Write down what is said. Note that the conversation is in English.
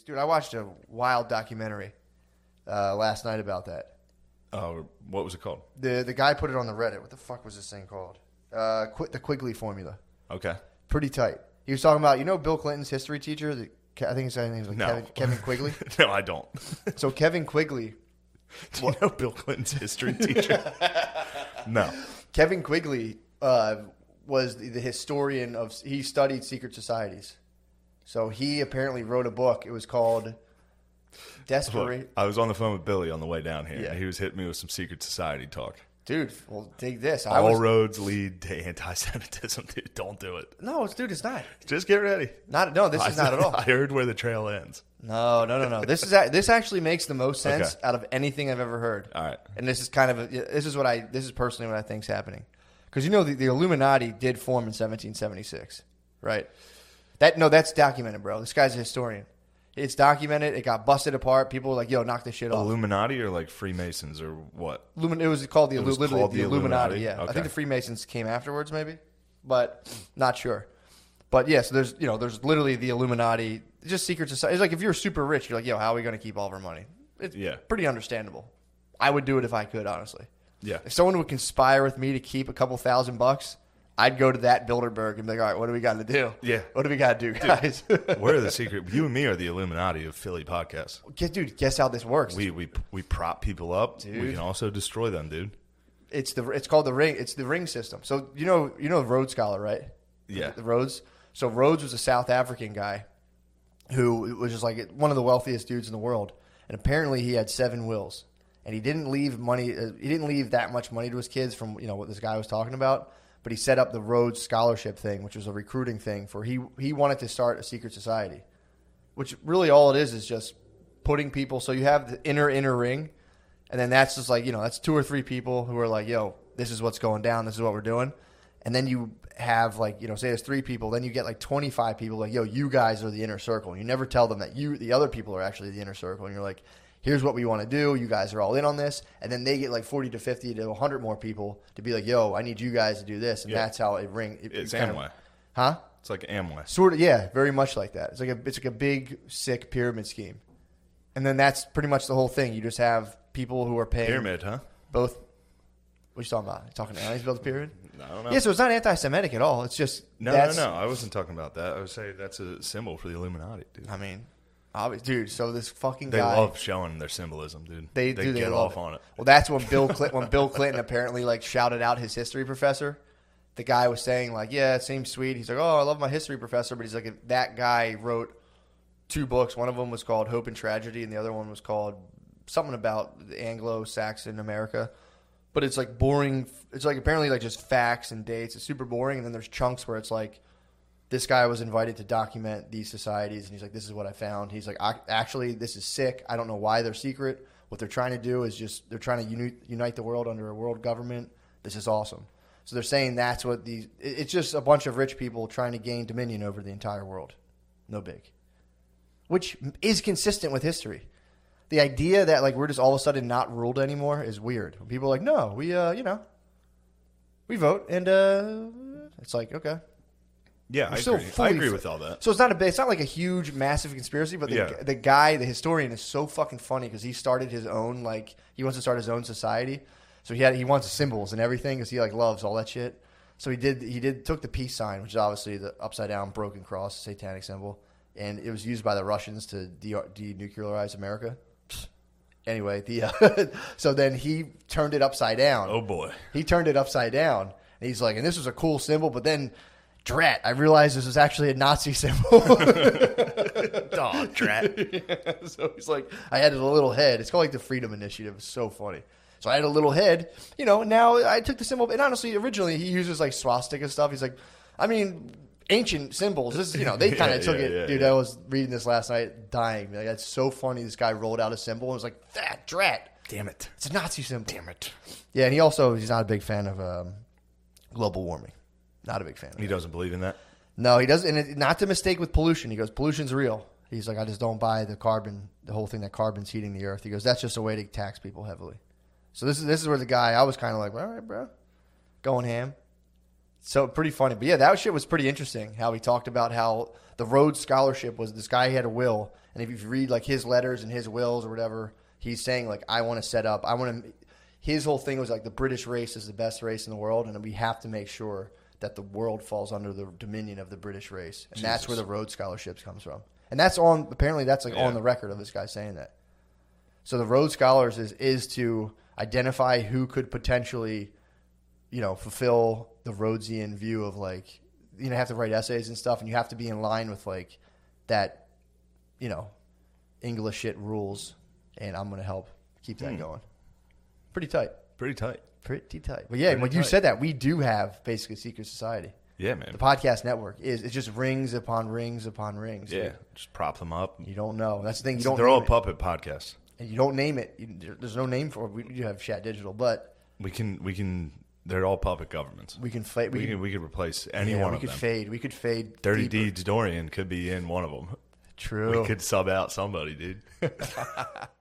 Dude, I watched a wild documentary last night about that. What was it called? The guy put it on the Reddit. What the fuck was this thing called? The Quigley formula. Okay. Pretty tight. He was talking about, Bill Clinton's history teacher? I think his name was Kevin Quigley. No, I don't. So Kevin Quigley. Do you know Bill Clinton's history teacher? No. Kevin Quigley was the historian he studied secret societies. So he apparently wrote a book. It was called Desperate. I was on the phone with Billy on the way down here. Yeah. And he was hitting me with some secret society talk. Dude, well, dig this. All roads lead to anti-Semitism. Dude, don't do it. No, it's not. Just get ready. This is not at all. I heard where the trail ends. No. This actually makes the most sense out of anything I've ever heard. All right. And this is this is personally what I think is happening. Because the Illuminati did form in 1776, right? That's documented, bro. This guy's a historian. It's documented. It got busted apart. People were like, "Yo, knock this shit off." Illuminati or like Freemasons or what? It was called the Illuminati. Yeah, Okay. I think the Freemasons came afterwards, maybe, but not sure. But yeah, so there's literally the Illuminati, just secret society. It's like if you're super rich, you're like, "Yo, how are we going to keep all of our money?" It's pretty understandable. I would do it if I could, honestly. Yeah. If someone would conspire with me to keep a couple $1,000, I'd go to that Bilderberg and be like, all right, what do we got to do? Yeah. What do we got to do, guys? We're the secret. You and me are the Illuminati of Philly podcasts. Dude, guess how this works? We prop people up. Dude. We can also destroy them, dude. It's called the ring. It's the ring system. So you know Rhodes Scholar, right? Yeah. The Rhodes. So Rhodes was a South African guy who was just like one of the wealthiest dudes in the world, and apparently he had 7 wills, and he didn't leave money. He didn't leave that much money to his kids from what this guy was talking about. But he set up the Rhodes Scholarship thing, which was a recruiting thing for he wanted to start a secret society, which really all it is just putting people. So you have the inner ring, and then that's just like that's 2 or 3 people who are like, yo, this is what's going down, this is what we're doing, and then you have like say there's 3 people, then you get like 25 people like, yo, you guys are the inner circle, and you never tell them that the other people are actually the inner circle, and you're like, here's what we want to do. You guys are all in on this. And then they get like 40 to 50 to 100 more people to be like, yo, I need you guys to do this. And that's how it rings. It's Amway. Huh? It's like Amway. Sort of, yeah, very much like that. It's like a big, sick pyramid scheme. And then that's pretty much the whole thing. You just have people who are paying. Pyramid, huh? Both. What are you talking about? You talking to aliens about the pyramid? I don't know. Yeah, so it's not anti-Semitic at all. It's just. No. I wasn't talking about that. I would say that's a symbol for the Illuminati, dude. I mean. Dude, so this fucking guy. They love showing their symbolism, dude. They get off on it. Well, that's when Bill Clinton apparently like shouted out his history professor. The guy was saying like, yeah, it seems sweet. He's like, oh, I love my history professor. But he's like, that guy wrote 2 books. One of them was called Hope and Tragedy, and the other one was called something about the Anglo-Saxon America. But it's like boring. It's like apparently like just facts and dates. It's super boring. And then there's chunks where it's like, this guy was invited to document these societies, and he's like, this is what I found. He's like, actually, this is sick. I don't know why they're secret. What they're trying to do is they're trying to unite the world under a world government. This is awesome. So they're saying that's what it's just a bunch of rich people trying to gain dominion over the entire world. No big. Which is consistent with history. The idea that like we're just all of a sudden not ruled anymore is weird. When people are like, no, we vote, and it's like, okay. Yeah, I agree with all that. So it's not like a huge, massive conspiracy, but the guy, the historian, is so fucking funny because he started his own, like, he wants to start his own society. So he wants symbols and everything because he, like, loves all that shit. So he took the peace sign, which is obviously the upside-down broken cross, satanic symbol, and it was used by the Russians to denuclearize America. Anyway, so then he turned it upside down. Oh, boy. He turned it upside down, and he's like, and this was a cool symbol, but then... Drat, I realized this was actually a Nazi symbol. Oh, drat. Yeah, so he's like, I added a little head. It's called like the Freedom Initiative. It's so funny. So I had a little head, now I took the symbol. And honestly, originally he uses like swastika stuff. He's like, I mean, ancient symbols. This, they kind of took it. Yeah, dude, I was reading this last night, dying. Like, that's so funny. This guy rolled out a symbol and was like, that drat. Damn it. It's a Nazi symbol. Damn it. Yeah, and he's not a big fan of global warming. Not a big fan of He doesn't believe in that? No, he doesn't. And not to mistake with pollution. He goes, pollution's real. He's like, I just don't buy the whole thing that carbon's heating the earth. He goes, that's just a way to tax people heavily. So this is where the guy, I was kind of like, all right, bro, going ham. So pretty funny. But yeah, that shit was pretty interesting how he talked about how the Rhodes Scholarship was this guy had a will. And if you read like his letters and his wills or whatever, he's saying like, his whole thing was like the British race is the best race in the world. And we have to make sure that the world falls under the dominion of the British race. And that's where the Rhodes Scholarships comes from. And that's apparently that's like on the record of this guy saying that. So the Rhodes Scholars is to identify who could potentially, fulfill the Rhodesian view of like, have to write essays and stuff, and you have to be in line with like that, English shit rules, and I'm going to help keep that going. Pretty tight. Pretty tight. But yeah, when you said that, we do have basically secret society. Yeah, man. The podcast network it just rings upon rings upon rings. Yeah, dude. just prop them up. You don't know. That's the thing. They're all puppet podcasts. And you don't name it. There's no name for it. We do have Chat Digital, but we can. They're all puppet governments. We can fade. We could replace any one of them. We could fade. Dirty deeper. Deeds Dorian could be in one of them. True. We could sub out somebody, dude.